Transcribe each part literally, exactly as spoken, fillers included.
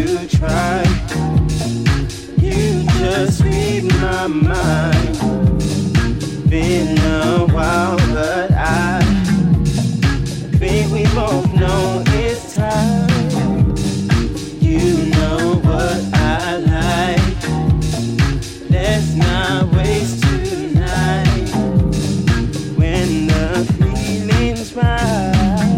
to try. You just read my mind. Been a while, but I think we both know it's time. You know what I like. Let's not waste tonight. When the feeling's right,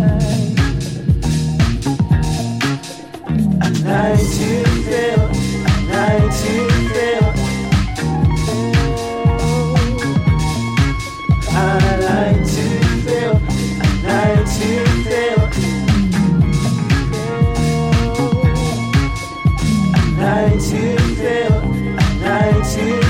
I like to feel, I like to feel. I like to feel, I like to feel. I like to feel, I like to